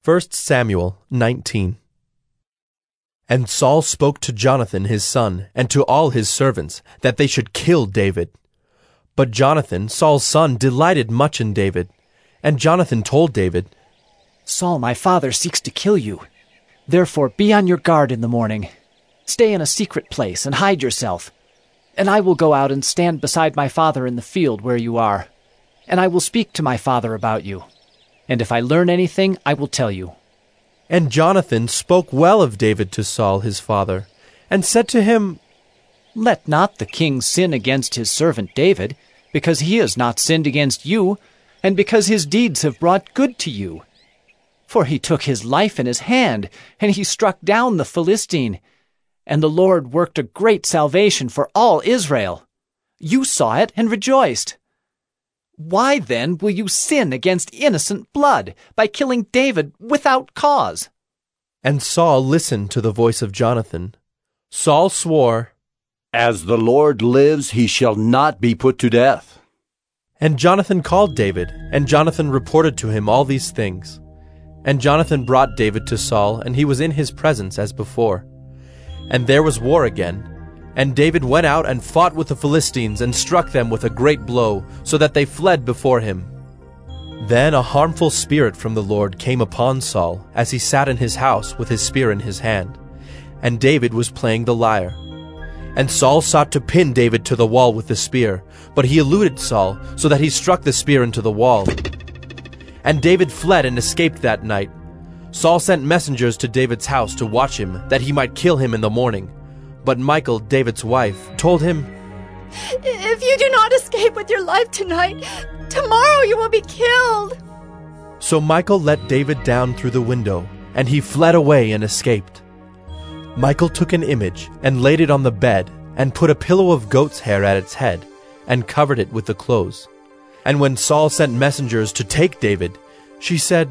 1 Samuel 19. And Saul spoke to Jonathan his son, and to all his servants, that they should kill David. But Jonathan, Saul's son, delighted much in David. And Jonathan told David, Saul my father seeks to kill you. Therefore be on your guard in the morning. Stay in a secret place and hide yourself. And I will go out and stand beside my father in the field where you are. And I will speak to my father about you. And if I learn anything, I will tell you. And Jonathan spoke well of David to Saul his father, and said to him, Let not the king sin against his servant David, because he has not sinned against you, and because his deeds have brought good to you. For he took his life in his hand, and he struck down the Philistine. And the Lord worked a great salvation for all Israel. You saw it and rejoiced. Why then will you sin against innocent blood by killing David without cause? And Saul listened to the voice of Jonathan. Saul swore, As the Lord lives, he shall not be put to death. And Jonathan called David, and Jonathan reported to him all these things. And Jonathan brought David to Saul, and he was in his presence as before. And there was war again. And David went out and fought with the Philistines, and struck them with a great blow, so that they fled before him. Then a harmful spirit from the Lord came upon Saul, as he sat in his house with his spear in his hand. And David was playing the lyre. And Saul sought to pin David to the wall with the spear, but he eluded Saul, so that he struck the spear into the wall. And David fled and escaped that night. Saul sent messengers to David's house to watch him, that he might kill him in the morning. But Michal, David's wife, told him, If you do not escape with your life tonight, tomorrow you will be killed. So Michal let David down through the window, and he fled away and escaped. Michal took an image and laid it on the bed, and put a pillow of goat's hair at its head, and covered it with the clothes. And when Saul sent messengers to take David, she said,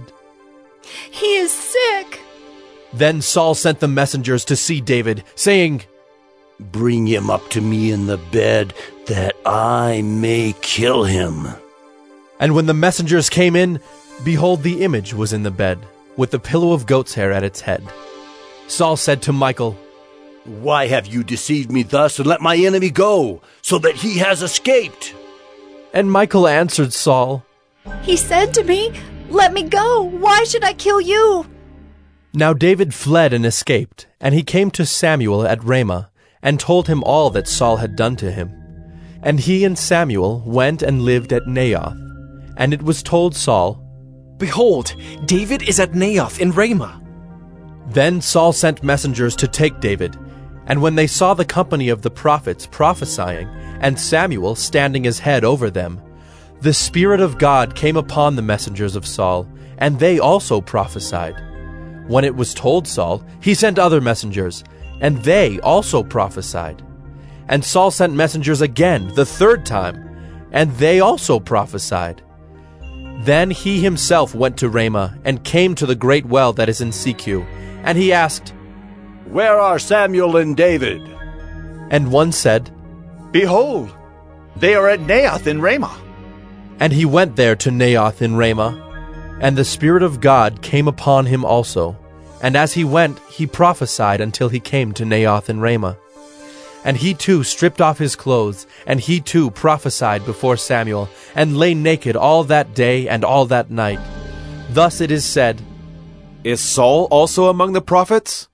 He is sick. Then Saul sent the messengers to see David, saying, Bring him up to me in the bed, that I may kill him. And when the messengers came in, behold, the image was in the bed, with the pillow of goat's hair at its head. Saul said to Michal, Why have you deceived me thus, and let my enemy go, so that he has escaped? And Michal answered Saul, He said to me, Let me go. Why should I kill you? Now David fled and escaped, and he came to Samuel at Ramah, and told him all that Saul had done to him. And he and Samuel went and lived at Naioth. And it was told Saul, Behold, David is at Naioth in Ramah. Then Saul sent messengers to take David. And when they saw the company of the prophets prophesying, and Samuel standing as head over them, the Spirit of God came upon the messengers of Saul, and they also prophesied. When it was told Saul, he sent other messengers, and they also prophesied. And Saul sent messengers again, the third time, and they also prophesied. Then he himself went to Ramah, and came to the great well that is in Secu, and he asked, Where are Samuel and David? And one said, Behold, they are at Naioth in Ramah. And he went there to Naioth in Ramah, and the Spirit of God came upon him also. And as he went, he prophesied until he came to Naioth in Ramah. And he too stripped off his clothes, and he too prophesied before Samuel, and lay naked all that day and all that night. Thus it is said, Is Saul also among the prophets?